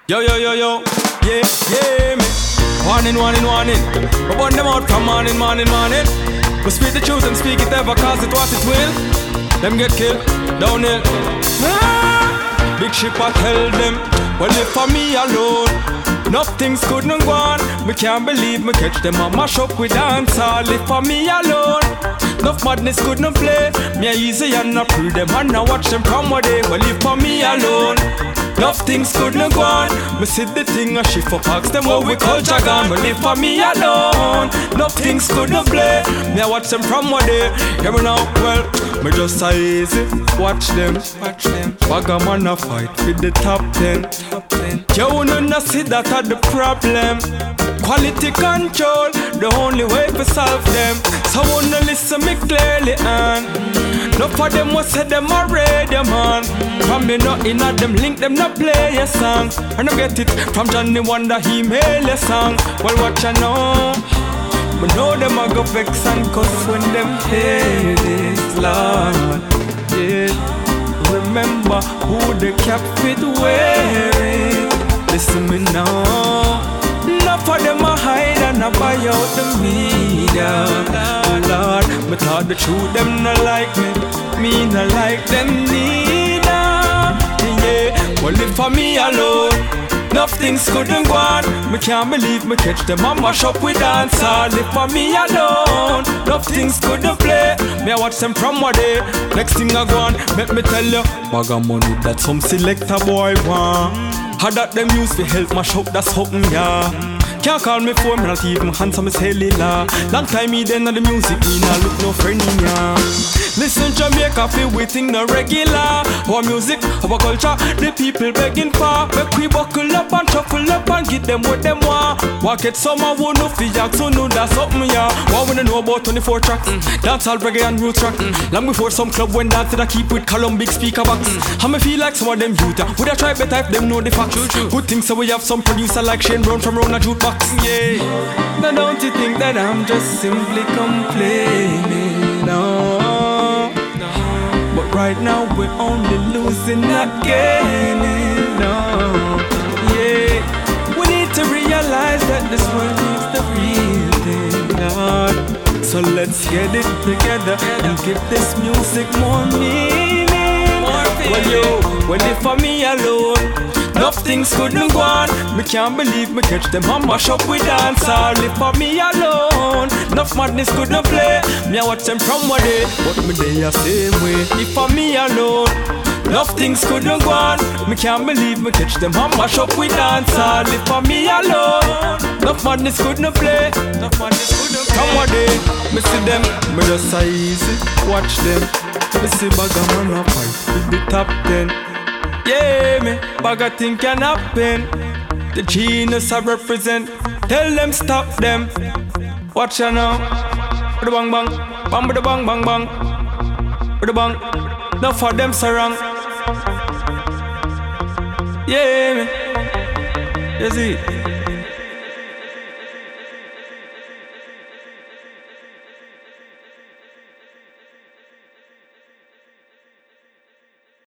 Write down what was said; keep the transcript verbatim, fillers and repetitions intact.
Yo, yo, yo, yo, yeah, yeah, me. Warning, warning, warning. We burn them out from morning, morning, morning. We speak the truth and speak it ever, cause it what it will. Them get killed, downhill. Ah! Big ship I tell them, well if for me alone, nothing's good no go on. Me can't believe me catch them and mash up with dance all. If for me alone, enough madness could not play. Me a easy and not pre them and I watch them from what they. Well if for me alone, enough things could not go on. Me see the thing a shift up, ask them what we culture gone. But if for me alone, enough things could not play. Me a watch them from what they. Hear me now, well, me just a easy watch them, watch them. Bag a man a fight with the top ten, top ten. You no see that are the problem. Quality control, the only way to solve them. So wanna listen me clearly and no for them what say them a radio man. From me not in at them link them not play a song. And I get it from Johnny Wonder he mail a song. Well what you know, me know them a go vex and cuss when them hear this Lord. Yeah, remember who the cap fit wearing. Listen me now. Enough for them a hide and a buy out the media. Lord, me thought the truth them not like me, me not like them neither. Yeah, well if for me alone, enough things couldn't go on. Me can't believe me catch them and mash up with dance all. If for me alone, enough things couldn't play. Me I watch them from what day. Next thing I go on, let me tell you, bag of money that some selector boy want. How that them use to help mash up, that's something, yeah. Can't call me phone, me not even handsome as cellular. Long time me then on the music, me not look no friend in ya. Listen Jamaica, feel we think no regular. Our music, our culture, the people begging for. Make we buckle up and shuffle up and get them what them want. Walk it summer, who no feel so no that's something, yeah. What we don't know about twenty-four tracks, mm. Dance all reggae and roots track, mm. Long before some club when dancing I keep with column big speaker box, mm. How me feel like some of them youth, would I try better if them know the facts. True, true. Good things so we have some producer like Shane Brown from round a jukebox. Yeah. Now don't you think that I'm just simply complaining? No, no. But right now we're only losing, not gaining. No, yeah. We need to realize that this world needs the real thing, Lord. So let's get it together and give this music more meaning. Well yo, well if for me alone, enough things couldn't go on. Me can't believe me catch them and mash up with dance all. If for me alone, enough madness couldn't play. Me I watch them from what day, but me they are same way. If for me alone, enough things couldn't go on. Me can't believe me catch them and mash up with dance all. If for me alone, enough madness couldn't play. Enough madness couldn't play. Come what day, me see them, me just a easy watch them. Me see bag a man a fight with the top ten. Yeah, me, bag a thing can happen. The genius I represent, tell them stop them. Watch ya now. Bada bang bang, bang bada bang bang bang. Bada bang, now for them sarang. Yeah, me, you see.